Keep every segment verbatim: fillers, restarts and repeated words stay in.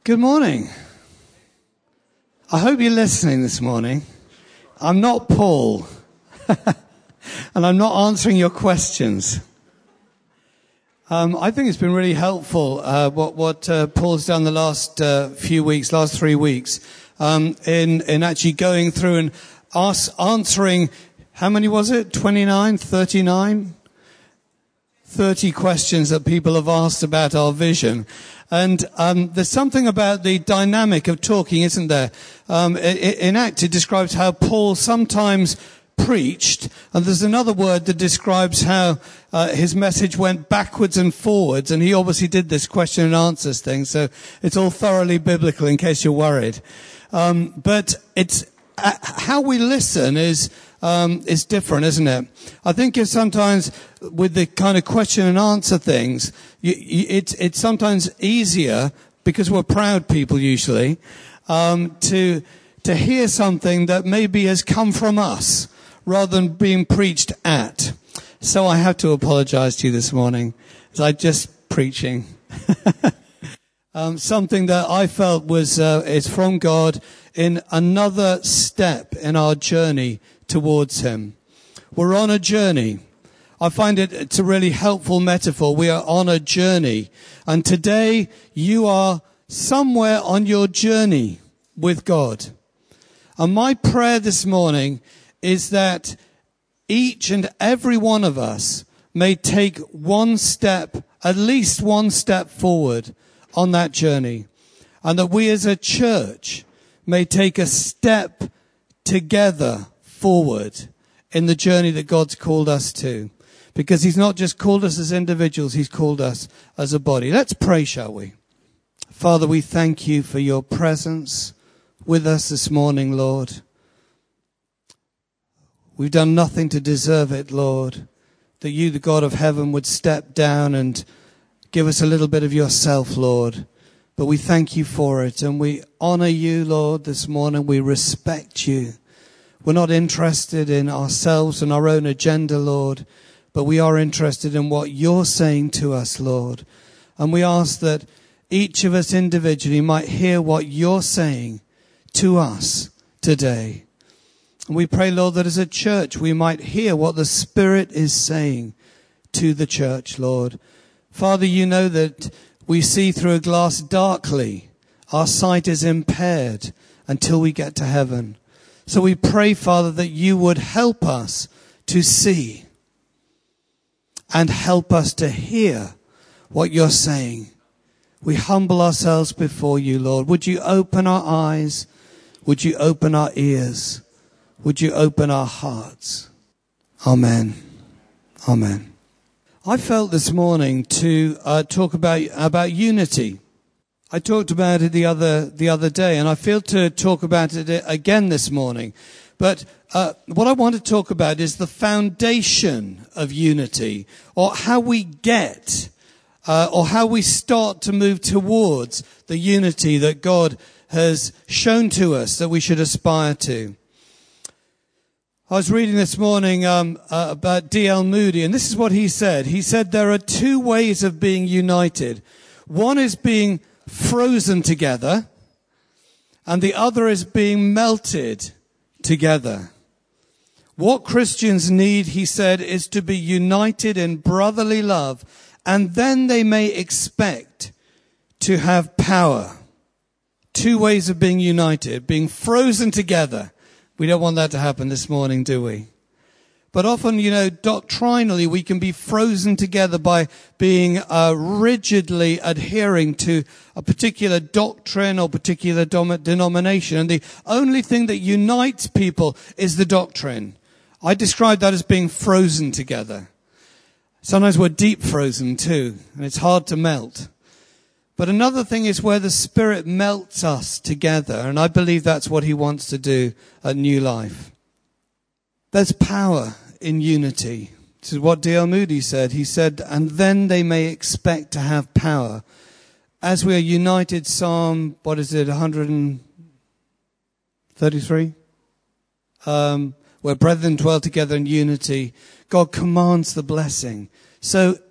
Good morning. I hope you're listening this morning. I'm not Paul, and I'm not answering your questions. Um, I think it's been really helpful uh, what what uh, Paul's done the last uh, few weeks, last three weeks, um, in in actually going through and ask, answering. How many was it? twenty-nine, thirty-nine, thirty questions that people have asked about our vision. And um, there's something about the dynamic of talking, isn't there? Um, in Acts, it describes how Paul sometimes preached, and there's another word that describes how uh, his message went backwards and forwards, and he obviously did this question and answers thing, so it's all thoroughly biblical in case you're worried. Um, but it's uh, how we listen is um, is different, isn't it? I think it's sometimes with the kind of question and answer things, you, you, it's it's sometimes easier, because we're proud people usually, um, to to hear something that maybe has come from us, rather than being preached at. So I have to apologize to you this morning, as I just preaching. um, something that I felt was uh, is from God in another step in our journey towards Him. We're on a journey. I find it it's a really helpful metaphor. We are on a journey. And today you are somewhere on your journey with God. And my prayer this morning is that each and every one of us may take one step, at least one step forward on that journey. And that we as a church may take a step together forward in the journey that God's called us to. Because He's not just called us as individuals, He's called us as a body. Let's pray, shall we? Father, we thank You for Your presence with us this morning, Lord. We've done nothing to deserve it, Lord, that You, the God of heaven, would step down and give us a little bit of Yourself, Lord. But we thank You for it, and we honor You, Lord, this morning. We respect You. We're not interested in ourselves and our own agenda, Lord, but we are interested in what You're saying to us, Lord. And we ask that each of us individually might hear what You're saying to us today. And we pray, Lord, that as a church we might hear what the Spirit is saying to the church, Lord. Father, You know that we see through a glass darkly. Our sight is impaired until we get to heaven. So we pray, Father, that You would help us to see and help us to hear what You're saying. We humble ourselves before You, Lord. Would You open our eyes? Would You open our ears? Would You open our hearts? Amen. Amen. I felt this morning to uh, talk about about unity. I talked about it the other the other day, and I feel to talk about it again this morning. But uh, what I want to talk about is the foundation of unity, or how we get, uh, or how we start to move towards the unity that God has shown to us that we should aspire to. I was reading this morning um, uh, about D L Moody, and this is what he said. He said there are two ways of being united. One is being frozen together, and the other is being melted together. What Christians need, he said, is to be united in brotherly love, and then they may expect to have power. Two ways of being united, being frozen together. We don't want that to happen this morning, do we? But often, you know, doctrinally, we can be frozen together by being uh, rigidly adhering to a particular doctrine or particular dom- denomination. And the only thing that unites people is the doctrine. I describe that as being frozen together. Sometimes we're deep frozen too, and it's hard to melt. But another thing is where the Spirit melts us together, and I believe that's what He wants to do at New Life. There's power in unity. This is what D L Moody said. He said, and then they may expect to have power. As we are united, Psalm, what is it, one thirty-three? Um, where brethren dwell together in unity, God commands the blessing. So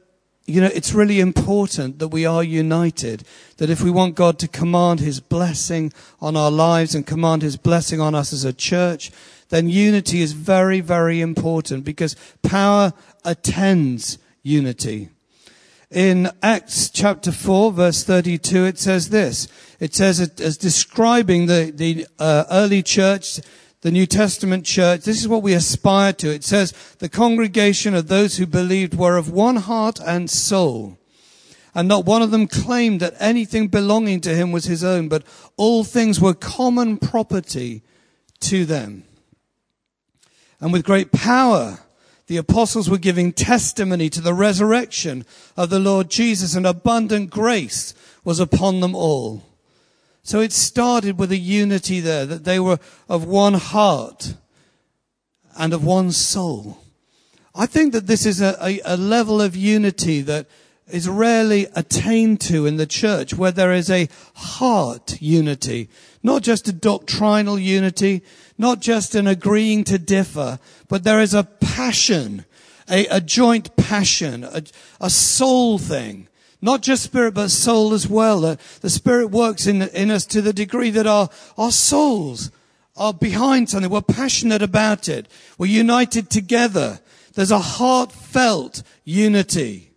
you know, it's really important that we are united, that if we want God to command his blessing on our lives and command his blessing on us as a church, then unity is very, very important, because power attends unity. In Acts chapter four, verse thirty-two, it says this. It says, as describing the, the uh, early church, the New Testament church, this is what we aspire to. It says, the congregation of those who believed were of one heart and soul. And not one of them claimed that anything belonging to him was his own, but all things were common property to them. And with great power, the apostles were giving testimony to the resurrection of the Lord Jesus, and abundant grace was upon them all. So it started with a unity there, that they were of one heart and of one soul. I think that this is a, a, a level of unity that is rarely attained to in the church, where there is a heart unity, not just a doctrinal unity, not just an agreeing to differ, but there is a passion, a, a joint passion, a, a soul thing. Not just spirit, but soul as well. The, the Spirit works in, in us to the degree that our, our souls are behind something. We're passionate about it. We're united together. There's a heartfelt unity.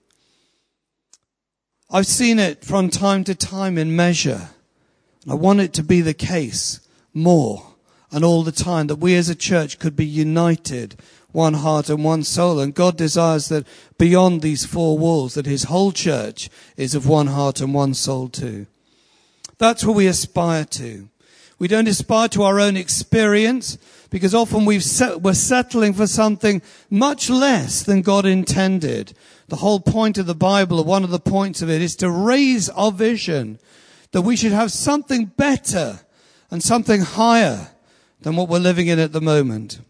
I've seen it from time to time in measure. I want it to be the case more and all the time, that we as a church could be united, one heart and one soul. And God desires that beyond these four walls, that his whole church is of one heart and one soul too. That's what we aspire to. We don't aspire to our own experience, because often we've set, we're settling for something much less than God intended. The whole point of the Bible, or one of the points of it, is to raise our vision, that we should have something better and something higher than what we're living in at the moment.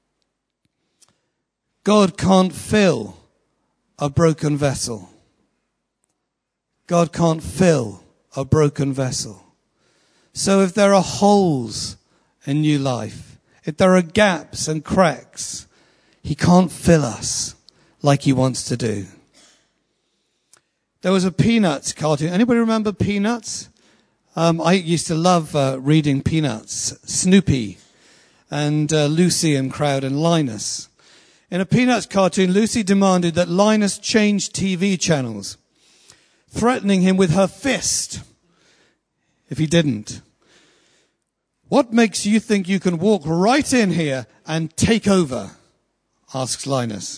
God can't fill a broken vessel. God can't fill a broken vessel. So if there are holes in New Life, if there are gaps and cracks, he can't fill us like he wants to do. There was a Peanuts cartoon. Anybody remember Peanuts? Um, I used to love uh, reading Peanuts. Snoopy and uh, Lucy and Crowd and Linus. In a Peanuts cartoon, Lucy demanded that Linus change T V channels, threatening him with her fist if he didn't. What makes you think you can walk right in here and take over? Asks Linus.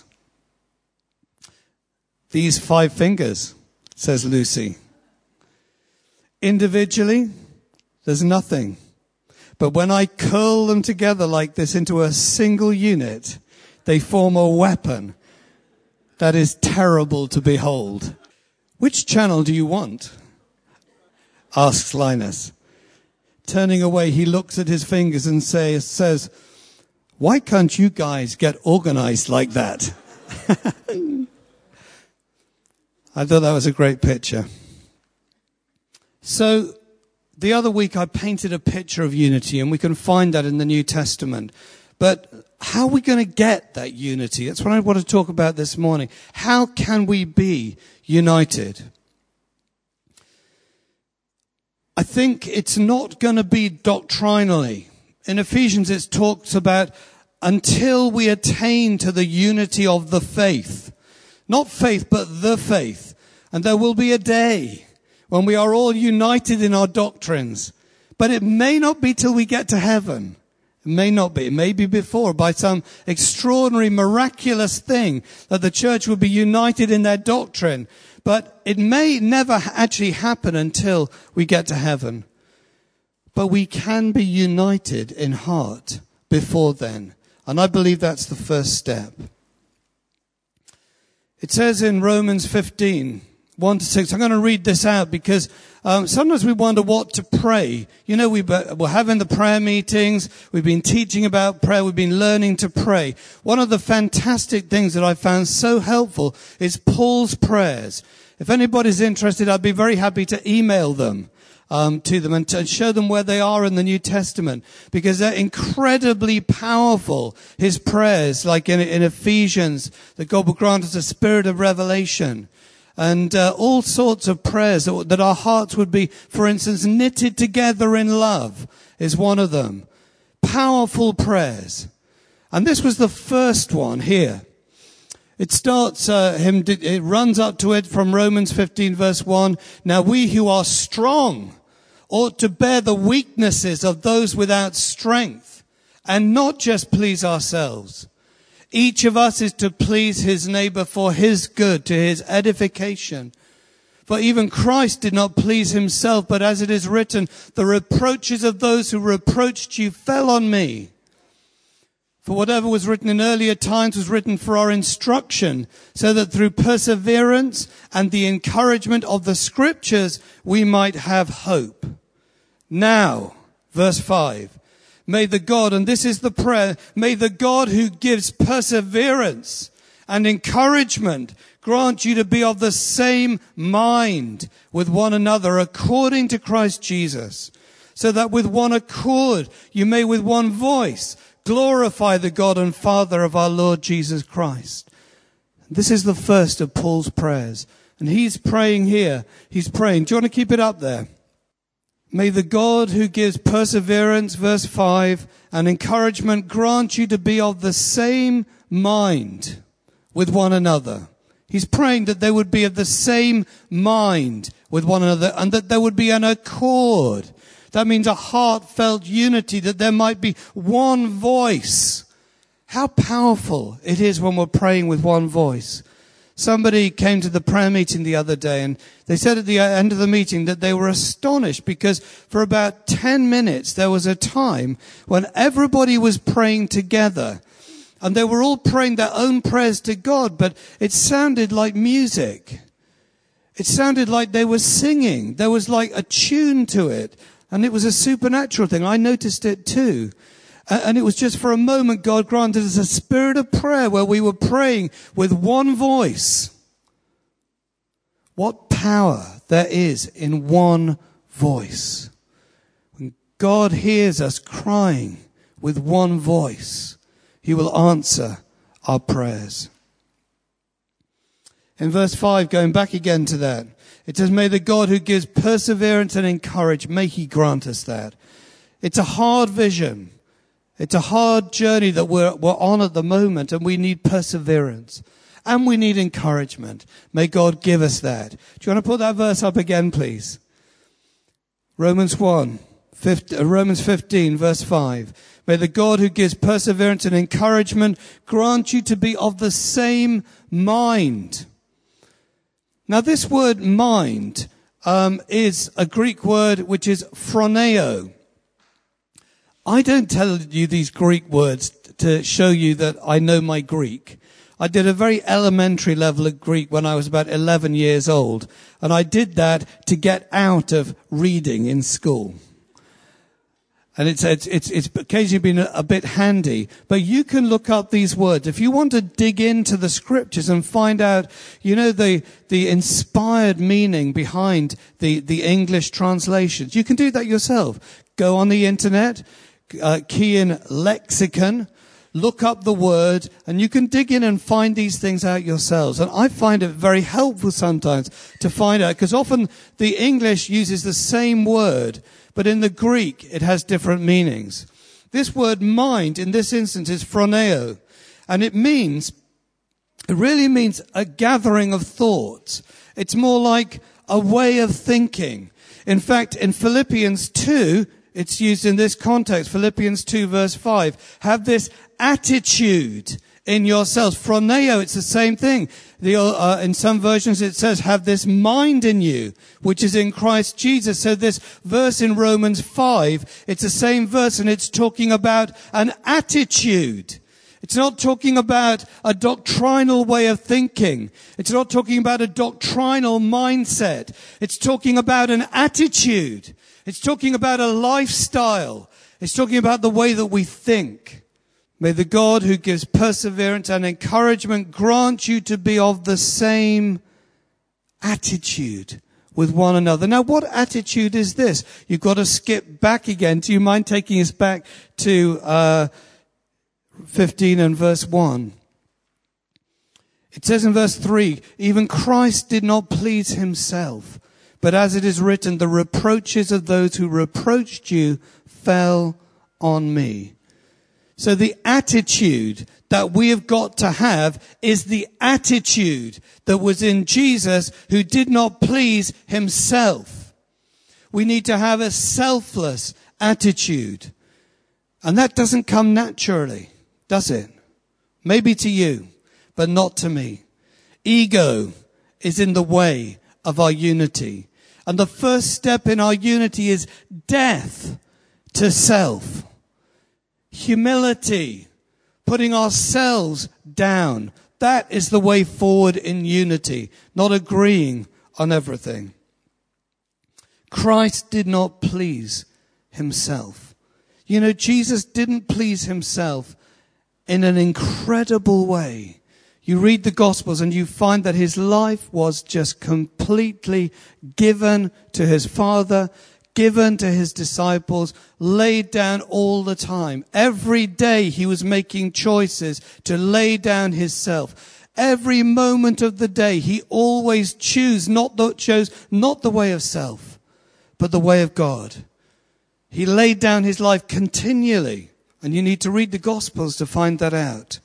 These five fingers, says Lucy. Individually, there's nothing. But when I curl them together like this into a single unit, they form a weapon that is terrible to behold. Which channel do you want? Asks Linus. Turning away, he looks at his fingers and say, says, why can't you guys get organized like that? I thought that was a great picture. So the other week I painted a picture of unity, and we can find that in the New Testament. But how are we going to get that unity? That's what I want to talk about this morning. How can we be united? I think it's not going to be doctrinally. In Ephesians it talks about until we attain to the unity of the faith. Not faith, but the faith. And there will be a day when we are all united in our doctrines. But it may not be till we get to heaven. It may not be. It may be before, by some extraordinary, miraculous thing, that the church will be united in their doctrine. But it may never actually happen until we get to heaven. But we can be united in heart before then. And I believe that's the first step. It says in Romans fifteen, one to six, I'm going to read this out because um, sometimes we wonder what to pray. You know, we, we're having the prayer meetings. We've been teaching about prayer. We've been learning to pray. One of the fantastic things that I found so helpful is Paul's prayers. If anybody's interested, I'd be very happy to email them um, to them and to show them where they are in the New Testament, because they're incredibly powerful. His prayers, like in, in Ephesians, that God will grant us a spirit of revelation. and uh, all sorts of prayers, that, that our hearts would be, for instance, knitted together in love is one of them. Powerful prayers. And this was the first one here. It starts, uh, him, it runs up to it from Romans fifteen verse one. Now we who are strong ought to bear the weaknesses of those without strength and not just please ourselves. Each of us is to please his neighbor for his good, to his edification. For even Christ did not please himself, but as it is written, the reproaches of those who reproached you fell on me. For whatever was written in earlier times was written for our instruction, so that through perseverance and the encouragement of the scriptures we might have hope. Now, verse five, may the God, and this is the prayer, may the God who gives perseverance and encouragement grant you to be of the same mind with one another according to Christ Jesus, so that with one accord you may with one voice glorify the God and Father of our Lord Jesus Christ. This is the first of Paul's prayers. And he's praying here. He's praying. Do you want to keep it up there? May the God who gives perseverance, verse five, and encouragement grant you to be of the same mind with one another. He's praying that they would be of the same mind with one another and that there would be an accord. That means a heartfelt unity, that there might be one voice. How powerful it is when we're praying with one voice. Somebody came to the prayer meeting the other day and they said at the end of the meeting that they were astonished because for about ten minutes there was a time when everybody was praying together and they were all praying their own prayers to God, but it sounded like music. It sounded like they were singing. There was like a tune to it. And it was a supernatural thing. I noticed it too. And it was just for a moment God granted us a spirit of prayer where we were praying with one voice. What power there is in one voice. When God hears us crying with one voice, he will answer our prayers. In verse five, going back again to that, it says, may the God who gives perseverance and encourage, may he grant us that. It's a hard vision. It's a hard journey that we're, we're on at the moment, and we need perseverance. And we need encouragement. May God give us that. Do you want to put that verse up again, please? Romans one, Romans fifteen, verse five. May the God who gives perseverance and encouragement grant you to be of the same mind. Now, this word mind um, is a Greek word which is phroneo. I don't tell you these Greek words to show you that I know my Greek. I did a very elementary level of Greek when I was about eleven years old, and I did that to get out of reading in school. And it's, it's, it's, it's occasionally been a, a bit handy. But you can look up these words. If you want to dig into the scriptures and find out, you know, the, the inspired meaning behind the, the English translations, you can do that yourself. Go on the internet, uh, key in lexicon, look up the word, and you can dig in and find these things out yourselves. And I find it very helpful sometimes to find out, because often the English uses the same word, but in the Greek, it has different meanings. This word mind, in this instance, is phroneo. And it means, it really means a gathering of thoughts. It's more like a way of thinking. In fact, in Philippians two, it's used in this context. Philippians two, verse five. Have this attitude in yourselves. Phroneo, it's the same thing. The, uh, in some versions it says, have this mind in you, which is in Christ Jesus. So this verse in Romans five, it's the same verse, and it's talking about an attitude. It's not talking about a doctrinal way of thinking. It's not talking about a doctrinal mindset. It's talking about an attitude. It's talking about a lifestyle. It's talking about the way that we think. May the God who gives perseverance and encouragement grant you to be of the same attitude with one another. Now, what attitude is this? You've got to skip back again. Do you mind taking us back to uh fifteen and verse one? It says in verse three, even Christ did not please himself, but as it is written, the reproaches of those who reproached you fell on me. So the attitude that we have got to have is the attitude that was in Jesus, who did not please himself. We need to have a selfless attitude. And that doesn't come naturally, does it? Maybe to you, but not to me. Ego is in the way of our unity. And the first step in our unity is death to self. Humility, putting ourselves down. That is the way forward in unity, not agreeing on everything. Christ did not please himself. You know, Jesus didn't please himself in an incredible way. You read the Gospels and you find that his life was just completely given to his Father, given to his disciples, laid down all the time. Every day he was making choices to lay down his self. Every moment of the day he always chose not the, chose not the way of self, but the way of God. He laid down his life continually. And you need to read the Gospels to find that out.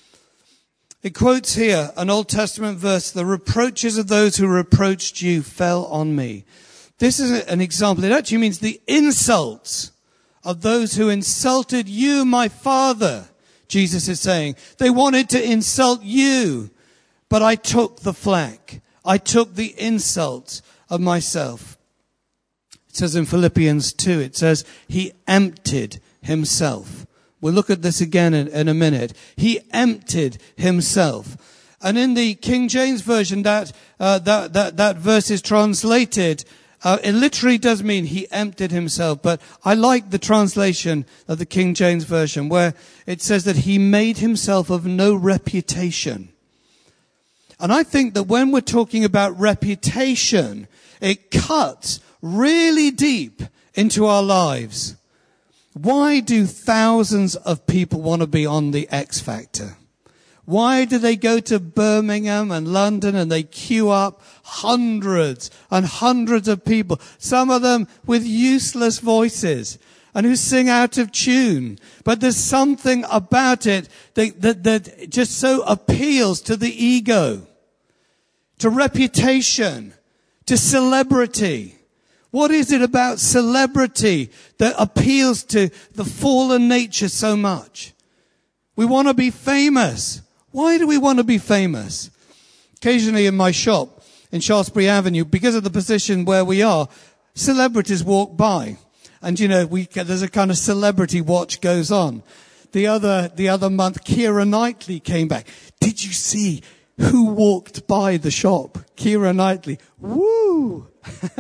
It quotes here an Old Testament verse, the reproaches of those who reproached you fell on me. This is an example. It actually means the insults of those who insulted you, my Father, Jesus is saying. They wanted to insult you, but I took the flak. I took the insults of myself. It says in Philippians two, it says, he emptied himself. We'll look at this again in, in a minute. He emptied himself. And in the King James Version, that, uh, that, that, that verse is translated, uh, it literally does mean he emptied himself. But I like the translation of the King James Version where it says that he made himself of no reputation. And I think that when we're talking about reputation, it cuts really deep into our lives. Why do thousands of people want to be on the X Factor? Why do they go to Birmingham and London and they queue up hundreds and hundreds of people, some of them with useless voices and who sing out of tune? But there's something about it that, that, that just so appeals to the ego, to reputation, to celebrity. What is it about celebrity that appeals to the fallen nature so much? We want to be famous. Why do we want to be famous? Occasionally in my shop in Shaftesbury Avenue, because of the position where we are, celebrities walk by. And, you know, we, there's a kind of celebrity watch goes on. The other, the other month, Keira Knightley came back. Did you see who walked by the shop? Keira Knightley. Woo!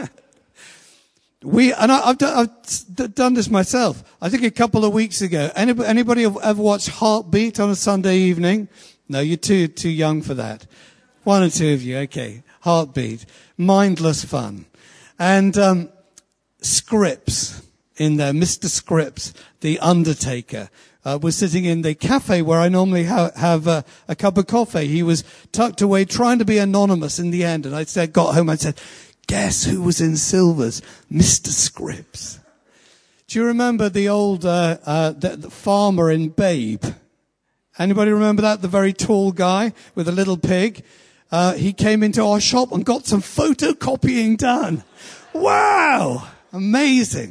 We, and I, I've, done, I've done this myself. I think a couple of weeks ago. Anybody, anybody ever watched Heartbeat on a Sunday evening? No, you're too, too young for that. One or two of you, okay. Heartbeat. Mindless fun. And, um, Scripps in there. Mister Scripps, the Undertaker, uh, was sitting in the cafe where I normally ha- have uh, a cup of coffee. He was tucked away trying to be anonymous in the end. And I said, got home, I said, guess who was in Silvers? Mister Scripps. Do you remember the old uh, uh, the, the farmer in Babe? Anybody remember that? The very tall guy with a little pig. Uh, he came into our shop and got some photocopying done. Wow! Amazing.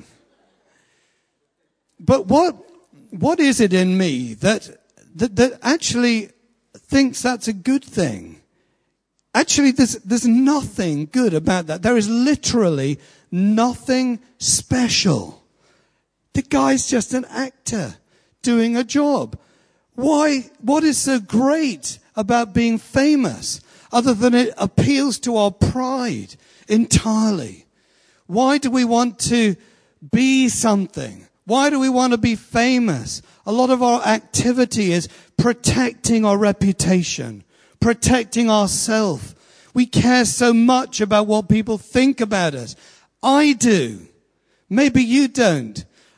But what what is it in me that that, that actually thinks that's a good thing? Actually, there's, there's nothing good about that. There is literally nothing special. The guy's just an actor doing a job. Why? What is so great about being famous other than it appeals to our pride entirely? Why do we want to be something? Why do we want to be famous? A lot of our activity is protecting our reputation, protecting ourselves. We care so much about what people think about us. I do. Maybe you don't.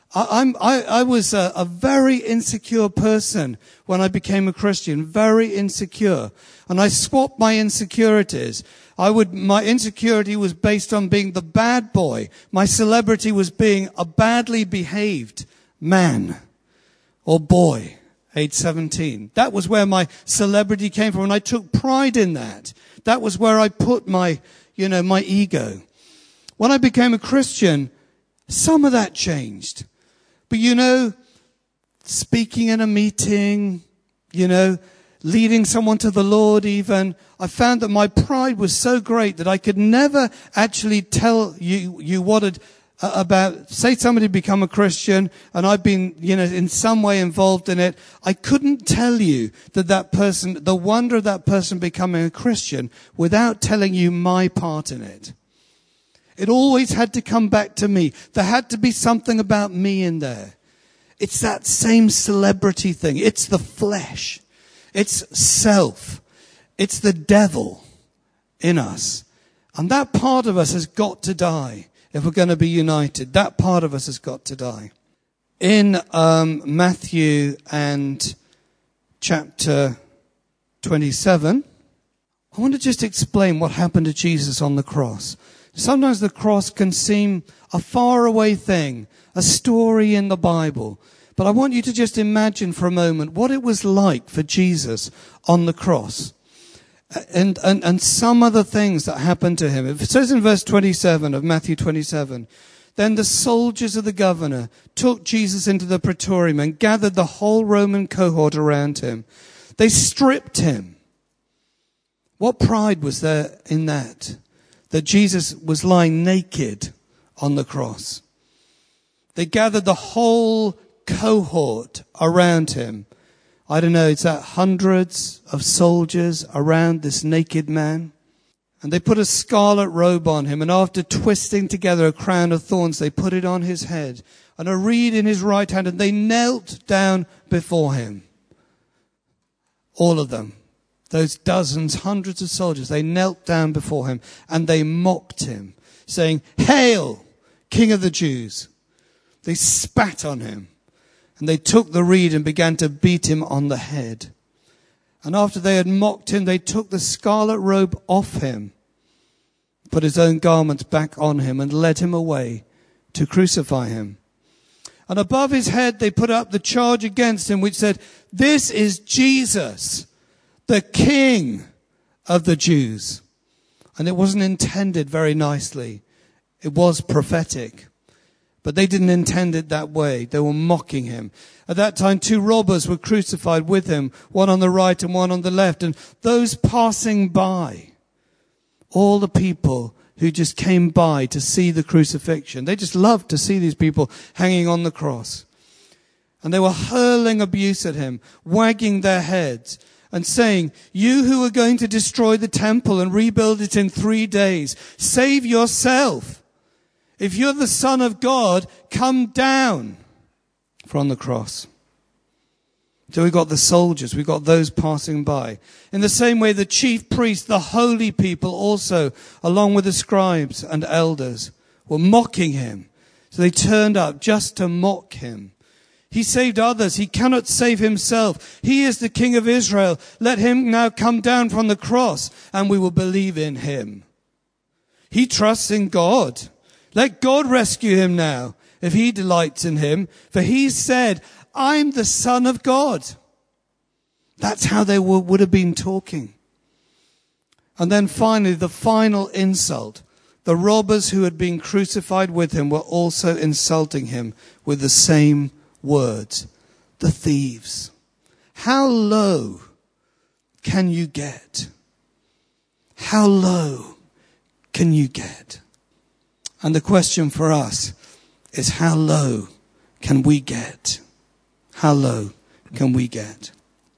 I, I'm, I, I was a, a very insecure person when I became a Christian, very insecure. And I swapped my insecurities. I would, my insecurity was based on being the bad boy. My celebrity was being a badly behaved man or boy, age seventeen. That was where my celebrity came from, and I took pride in that. That was where I put my, you know, my ego. When I became a Christian, some of that changed. But you know, speaking in a meeting, you know, leading someone to the Lord even, I found that my pride was so great that I could never actually tell you, you what had, uh, about, say somebody become a Christian and I've been, you know, in some way involved in it. I couldn't tell you that that person, the wonder of that person becoming a Christian without telling you my part in it. It always had to come back to me. There had to be something about me in there. It's that same celebrity thing. It's the flesh. It's self. It's the devil in us. And that part of us has got to die if we're going to be united. That part of us has got to die. In um, Matthew and chapter twenty-seven, I want to just explain what happened to Jesus on the cross. Sometimes the cross can seem a faraway thing, a story in the Bible. But I want you to just imagine for a moment what it was like for Jesus on the cross. And, and, and some of the things that happened to him. It says in verse twenty-seven of Matthew twenty-seven, then the soldiers of the governor took Jesus into the praetorium and gathered the whole Roman cohort around him. They stripped him. What pride was there in that? That Jesus was lying naked on the cross. They gathered the whole cohort around him. I don't know, it's that hundreds of soldiers around this naked man. And they put a scarlet robe on him, and after twisting together a crown of thorns, they put it on his head and a reed in his right hand, and they knelt down before him. All of them. Those dozens, hundreds of soldiers, they knelt down before him and they mocked him, saying, "Hail, King of the Jews." They spat on him and they took the reed and began to beat him on the head. And after they had mocked him, they took the scarlet robe off him, put his own garments back on him, and led him away to crucify him. And above his head they put up the charge against him, which said, "This is Jesus, the King of the Jews." And it wasn't intended very nicely. It was prophetic. But they didn't intend it that way. They were mocking him. At that time, two robbers were crucified with him, one on the right and one on the left. And those passing by, all the people who just came by to see the crucifixion, they just loved to see these people hanging on the cross. And they were hurling abuse at him, wagging their heads, and saying, "You who are going to destroy the temple and rebuild it in three days, save yourself. If you're the Son of God, come down from the cross." So we got the soldiers, we got those passing by. In the same way, the chief priests, the holy people also, along with the scribes and elders, were mocking him. So they turned up just to mock him. "He saved others. He cannot save himself. He is the King of Israel. Let him now come down from the cross and we will believe in him. He trusts in God. Let God rescue him now if he delights in him. For he said, 'I'm the Son of God.'" That's how they were, would have been talking. And then finally, the final insult. The robbers who had been crucified with him were also insulting him with the same words. The thieves. How low can you get? How low can you get? And the question for us is, how low can we get? How low can we get?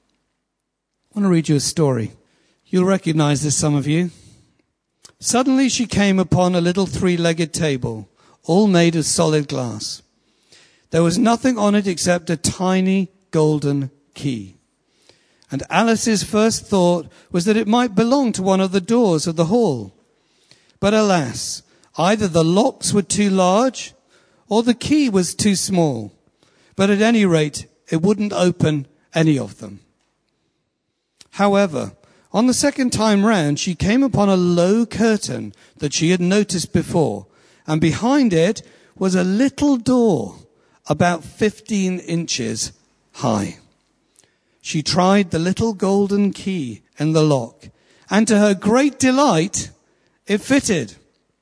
I want to read you a story. You'll recognize this, some of you. Suddenly she came upon a little three-legged table, all made of solid glass. There was nothing on it except a tiny golden key. And Alice's first thought was that it might belong to one of the doors of the hall. But alas, either the locks were too large or the key was too small. But at any rate, it wouldn't open any of them. However, on the second time round, she came upon a low curtain that she had noticed before, and behind it was a little door about fifteen inches high. She tried the little golden key in the lock, and to her great delight, it fitted.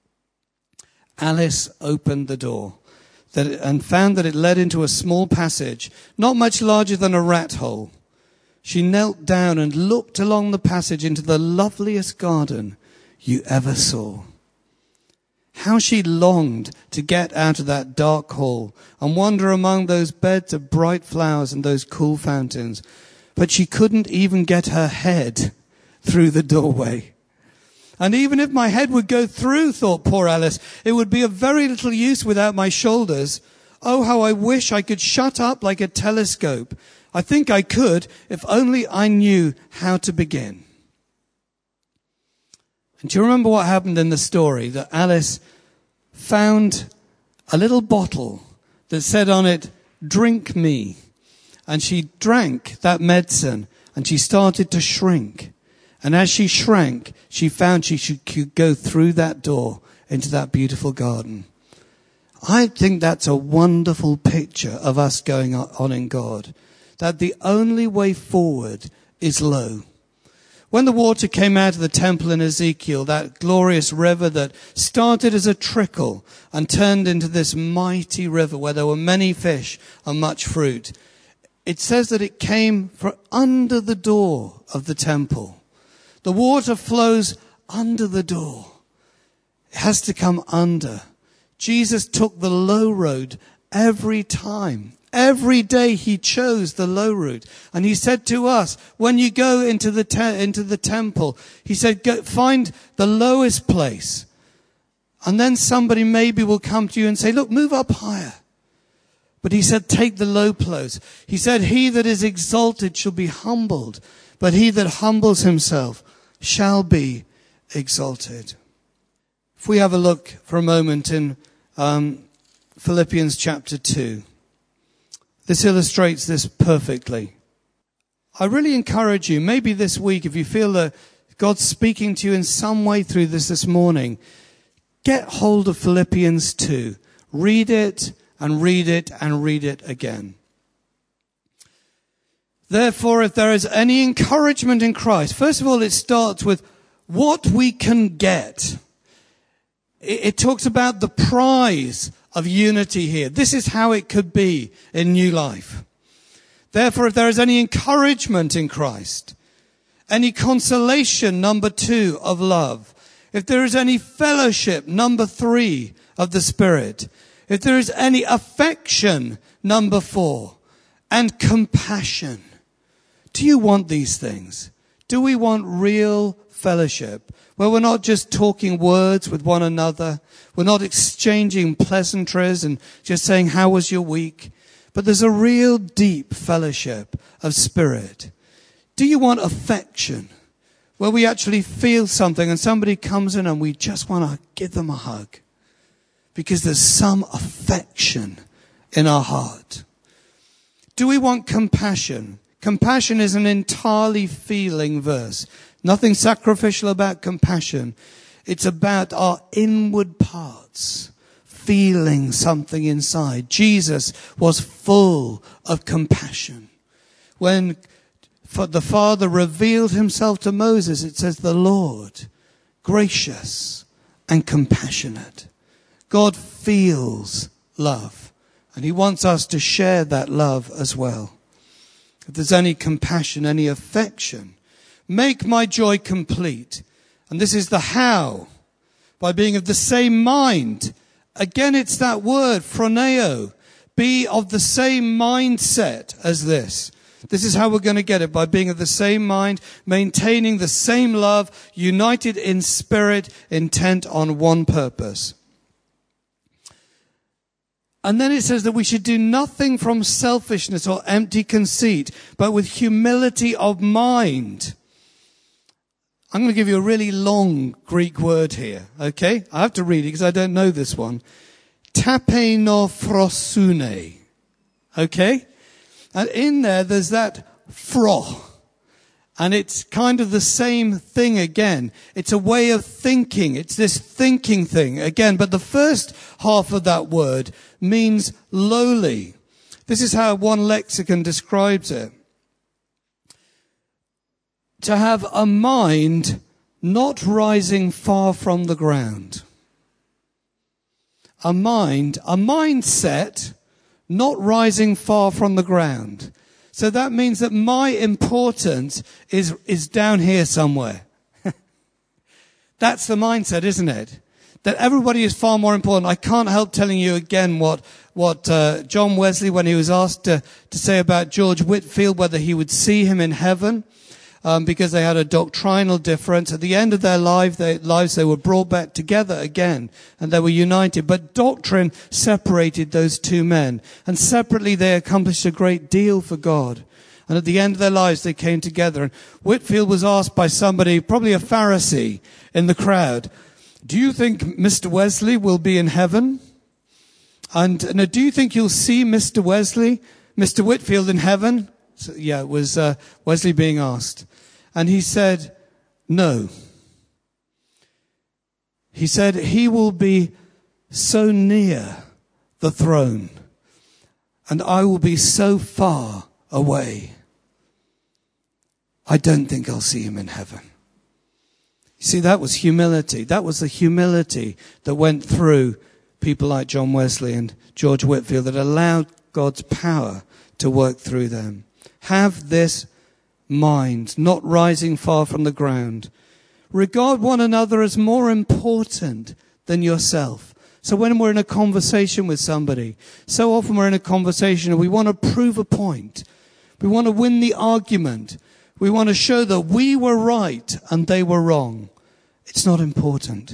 Alice opened the door that it, and found that it led into a small passage, not much larger than a rat hole. She knelt down and looked along the passage into the loveliest garden you ever saw. How she longed to get out of that dark hall and wander among those beds of bright flowers and those cool fountains. But she couldn't even get her head through the doorway. And even if my head would go through, thought poor Alice, it would be of very little use without my shoulders. Oh, how I wish I could shut up like a telescope. I think I could if only I knew how to begin. And do you remember what happened in the story? That Alice found a little bottle that said on it, "Drink me." And she drank that medicine and she started to shrink. And as she shrank, she found she should, could go through that door into that beautiful garden. I think that's a wonderful picture of us going on in God. That the only way forward is low. When the water came out of the temple in Ezekiel, that glorious river that started as a trickle and turned into this mighty river where there were many fish and much fruit, it says that it came from under the door of the temple. The water flows under the door. It has to come under. Jesus took the low road every time. Every day he chose the low route. And he said to us, when you go into the te- into the temple, he said, go find the lowest place. And then somebody maybe will come to you and say, look, move up higher. But he said, take the low place. He said, he that is exalted shall be humbled, but he that humbles himself shall be exalted. If we have a look for a moment in um, Philippians chapter two. This illustrates this perfectly. I really encourage you, maybe this week, if you feel that God's speaking to you in some way through this this morning, get hold of Philippians two. Read it and read it and read it again. Therefore, if there is any encouragement in Christ, first of all, it starts with what we can get. It, it talks about the prize of unity here. This is how it could be in new life. Therefore, if there is any encouragement in Christ, any consolation, number two, of love, if there is any fellowship, number three, of the Spirit, if there is any affection, number four, and compassion. Do you want these things? Do we want real fellowship where we're not just talking words with one another? We're not exchanging pleasantries and just saying, how was your week? But there's a real deep fellowship of spirit. Do you want affection where we actually feel something and somebody comes in and we just want to give them a hug because there's some affection in our heart? Do we want compassion? Compassion is an entirely feeling verse. Nothing sacrificial about compassion. It's about our inward parts feeling something inside. Jesus was full of compassion. When the Father revealed himself to Moses, it says the Lord, gracious and compassionate. God feels love, and he wants us to share that love as well. If there's any compassion, any affection, make my joy complete. And this is the how. By being of the same mind. Again, it's that word, phroneo. Be of the same mindset as this. This is how we're going to get it. By being of the same mind, maintaining the same love, united in spirit, intent on one purpose. And then it says that we should do nothing from selfishness or empty conceit, but with humility of mind. I'm going to give you a really long Greek word here, okay? I have to read it because I don't know this one. tapeinophrosune. Okay? And in there, there's that phro. And it's kind of the same thing again. It's a way of thinking. It's this thinking thing again. But the first half of that word means lowly. This is how one lexicon describes it. To have a mind not rising far from the ground. A mind, a mindset not rising far from the ground. So that means that my importance is, is down here somewhere. That's the mindset, isn't it? That everybody is far more important. I can't help telling you again what, what, uh, John Wesley, when he was asked to, to say about George Whitefield, whether he would see him in heaven, um, because they had a doctrinal difference. At the end of their life, they, lives, they were brought back together again, and they were united. But doctrine separated those two men, and separately they accomplished a great deal for God. And at the end of their lives, they came together. And Whitefield was asked by somebody, probably a Pharisee in the crowd, do you think Mister Wesley will be in heaven? And, and do you think you'll see Mister Wesley, Mister Whitefield in heaven? So, yeah, it was uh, Wesley being asked. And he said, no. He said, he will be so near the throne, and I will be so far away. I don't think I'll see him in heaven. You see, that was humility. That was the humility that went through people like John Wesley and George Whitefield that allowed God's power to work through them. Have this mind, not rising far from the ground. Regard one another as more important than yourself. So when we're in a conversation with somebody, so often we're in a conversation and we want to prove a point. We want to win the argument. We want to show that we were right and they were wrong. It's not important.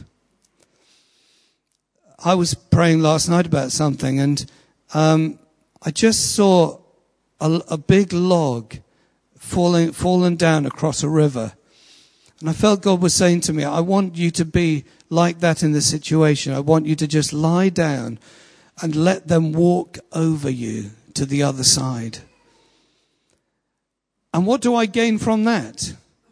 I was praying last night about something, and um, I just saw a, a big log falling, fallen down across a river. And I felt God was saying to me, I want you to be like that in this situation. I want you to just lie down and let them walk over you to the other side. And what do I gain from that?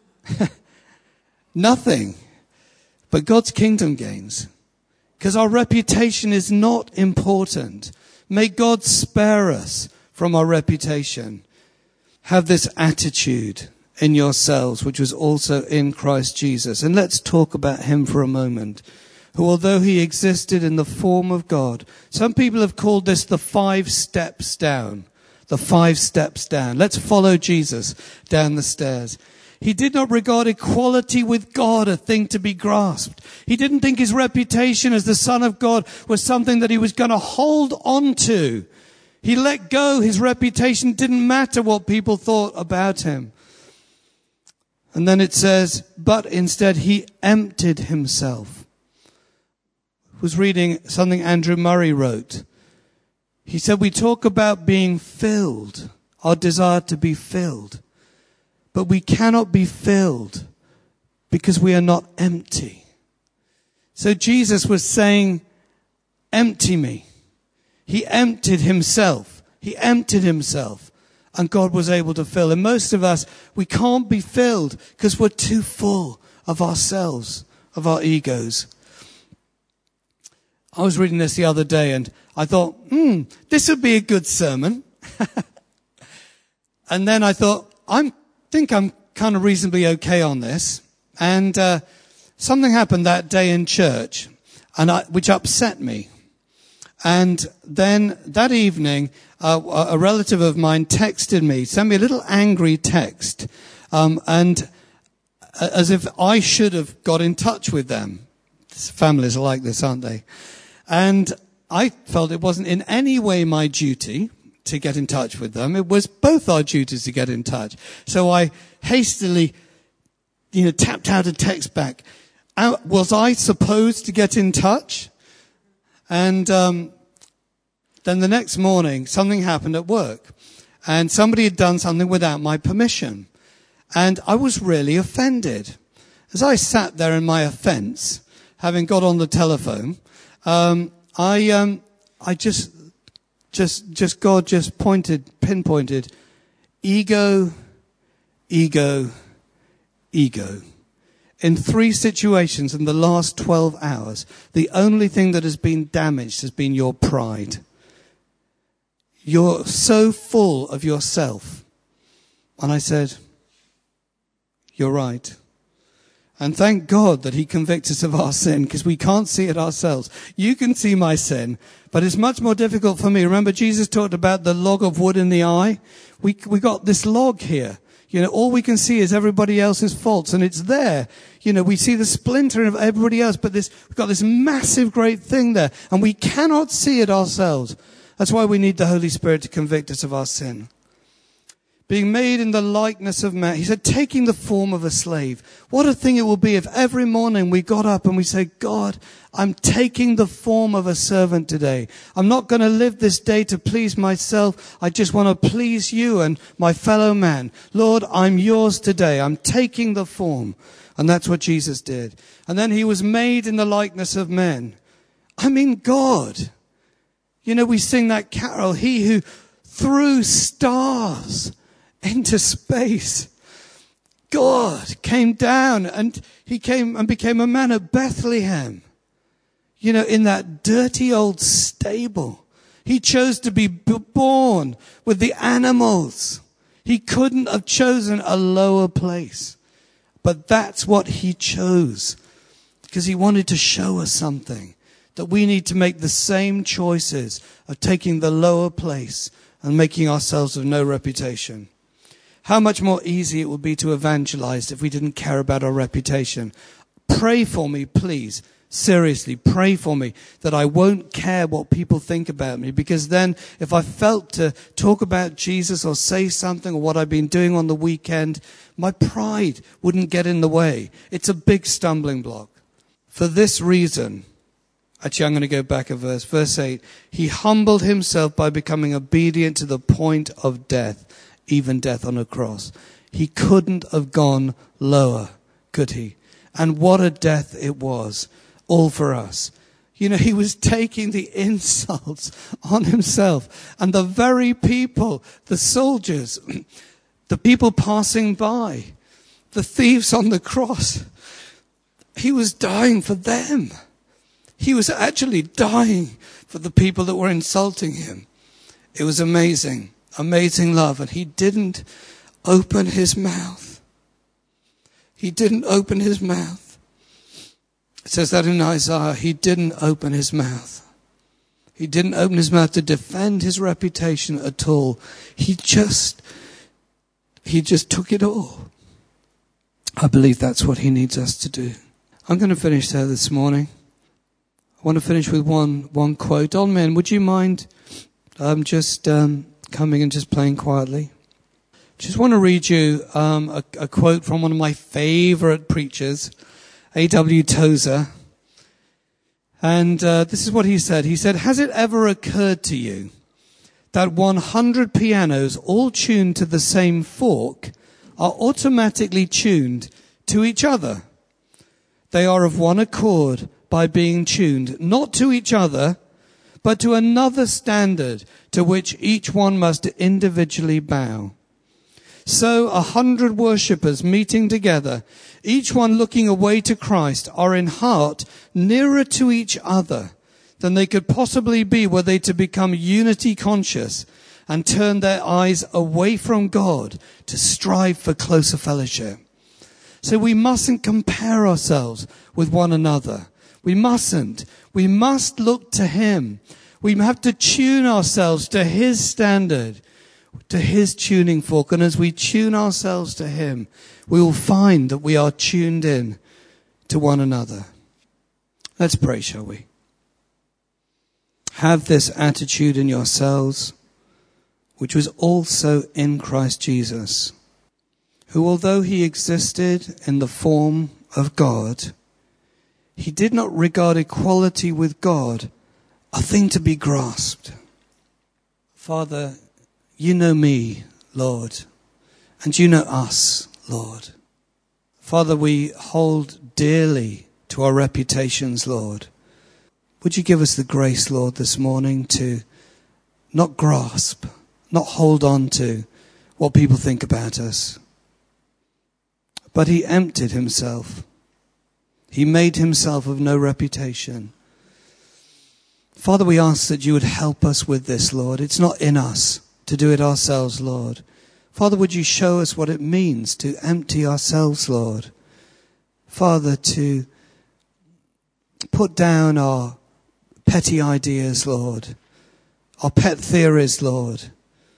Nothing. But God's kingdom gains. Because our reputation is not important. May God spare us from our reputation. Have this attitude in yourselves, which was also in Christ Jesus. And let's talk about him for a moment. Who, although he existed in the form of God, some people have called this the five steps down. The five steps down. Let's follow Jesus down the stairs. He did not regard equality with God a thing to be grasped. He didn't think his reputation as the Son of God was something that he was going to hold on to. He let go. His reputation didn't matter what people thought about him. And then it says, but instead he emptied himself. I was reading something Andrew Murray wrote. He said, we talk about being filled, our desire to be filled. But we cannot be filled because we are not empty. So Jesus was saying, empty me. He emptied himself. He emptied himself. And God was able to fill. And most of us, we can't be filled because we're too full of ourselves, of our egos. I was reading this the other day and I thought, hmm, this would be a good sermon. And then I thought, I think I'm kind of reasonably okay on this. And uh, something happened that day in church, and I, which upset me. And then that evening, uh, a relative of mine texted me, sent me a little angry text, um, and uh, as if I should have got in touch with them. Families are like this, aren't they? And I felt it wasn't in any way my duty to get in touch with them. It was both our duties to get in touch. So I hastily, you know, tapped out a text back. Uh, was I supposed to get in touch? And um, then the next morning, something happened at work. And somebody had done something without my permission. And I was really offended. As I sat there in my offense, having got on the telephone, um, I um, I just, just, just God just pointed, pinpointed, ego, ego, ego. In three situations in the last twelve hours, the only thing that has been damaged has been your pride. You're so full of yourself. And I said, you're right. And thank God that he convicts us of our sin, because we can't see it ourselves. You can see my sin, but it's much more difficult for me. Remember, Jesus talked about the log of wood in the eye? We, we got this log here. You know, all we can see is everybody else's faults, and it's there. You know, we see the splinter of everybody else, but this, we've got this massive, great thing there, and we cannot see it ourselves. That's why we need the Holy Spirit to convict us of our sin. Being made in the likeness of man. He said, taking the form of a slave. What a thing it will be if every morning we got up and we say, God, I'm taking the form of a servant today. I'm not going to live this day to please myself. I just want to please you and my fellow man. Lord, I'm yours today. I'm taking the form. And that's what Jesus did. And then he was made in the likeness of men. I mean, God. You know, we sing that carol, he who threw stars into space. God came down and he came and became a man at Bethlehem. You know, in that dirty old stable. He chose to be born with the animals. He couldn't have chosen a lower place. But that's what he chose. Because he wanted to show us something. That we need to make the same choices of taking the lower place and making ourselves of no reputation. How much more easy it would be to evangelize if we didn't care about our reputation. Pray for me, please. Seriously, pray for me that I won't care what people think about me. Because then if I felt to talk about Jesus or say something or what I've been doing on the weekend, my pride wouldn't get in the way. It's a big stumbling block. For this reason, actually I'm going to go back a verse. Verse eight, he humbled himself by becoming obedient to the point of death. Even death on a cross. He couldn't have gone lower, could he? And what a death it was, all for us. You know, he was taking the insults on himself. And the very people, the soldiers, the people passing by, the thieves on the cross, he was dying for them. He was actually dying for the people that were insulting him. It was amazing. Amazing love. And he didn't open his mouth. He didn't open his mouth. It says that in Isaiah. He didn't open his mouth. He didn't open his mouth to defend his reputation at all. He just, he just took it all. I believe that's what he needs us to do. I'm going to finish there this morning. I want to finish with one, one quote. Don Men, would you mind um, just... Um, coming and just playing quietly. Just want to read you um, a, a quote from one of my favorite preachers, A W Tozer. And uh, this is what he said. He said, has it ever occurred to you that one hundred pianos all tuned to the same fork are automatically tuned to each other? They are of one accord by being tuned, not to each other, but to another standard to which each one must individually bow. So a hundred worshippers meeting together, each one looking away to Christ, are in heart nearer to each other than they could possibly be were they to become unity conscious and turn their eyes away from God to strive for closer fellowship. So we mustn't compare ourselves with one another. We mustn't. We must look to him. We have to tune ourselves to his standard, to his tuning fork. And as we tune ourselves to him, we will find that we are tuned in to one another. Let's pray, shall we? Have this attitude in yourselves, which was also in Christ Jesus, who, although he existed in the form of God, he did not regard equality with God a thing to be grasped. Father, you know me, Lord, and you know us, Lord. Father, we hold dearly to our reputations, Lord. Would you give us the grace, Lord, this morning to not grasp, not hold on to what people think about us. But he emptied himself. He made himself of no reputation. Father, we ask that you would help us with this, Lord. It's not in us to do it ourselves, Lord. Father, would you show us what it means to empty ourselves, Lord? Father, to put down our petty ideas, Lord, our pet theories, Lord,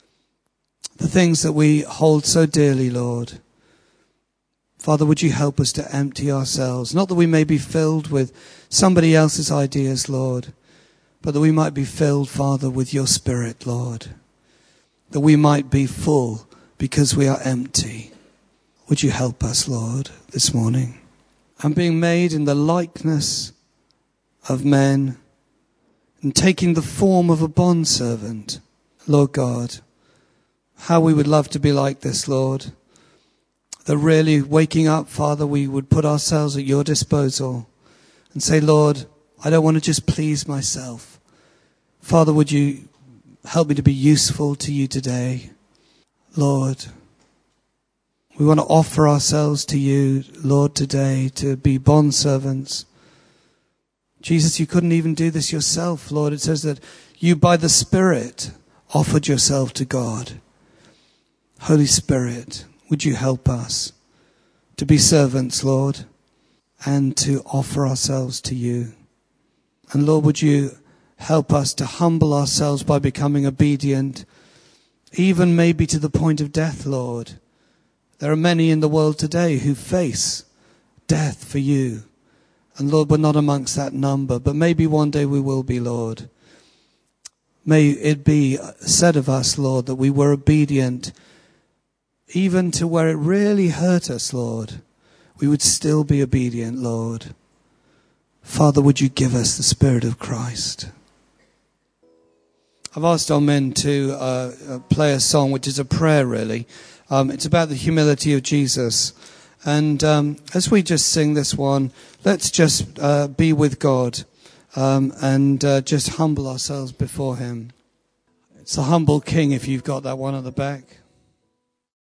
the things that we hold so dearly, Lord. Father, would you help us to empty ourselves, not that we may be filled with somebody else's ideas, Lord, but that we might be filled, Father, with your Spirit, Lord, that we might be full because we are empty. Would you help us, Lord, this morning? And being made in the likeness of men, and taking the form of a bondservant, Lord God, how we would love to be like this, Lord. That really waking up, Father, we would put ourselves at your disposal and say, Lord, I don't want to just please myself. Father, would you help me to be useful to you today? Lord, we want to offer ourselves to you, Lord, today to be bondservants. Jesus, you couldn't even do this yourself, Lord. It says that you, by the Spirit, offered yourself to God. Holy Spirit, would you help us to be servants, Lord, and to offer ourselves to you? And Lord, would you help us to humble ourselves by becoming obedient, even maybe to the point of death, Lord. There are many in the world today who face death for you. And Lord, we're not amongst that number, but maybe one day we will be, Lord. May it be said of us, Lord, that we were obedient even to where it really hurt us, Lord. We would still be obedient, Lord. Father, would you give us the Spirit of Christ? I've asked our men to uh, play a song, which is a prayer, really. Um, it's about the humility of Jesus. And um, as we just sing this one, let's just uh, be with God um, and uh, just humble ourselves before him. It's the humble King, if you've got that one at the back.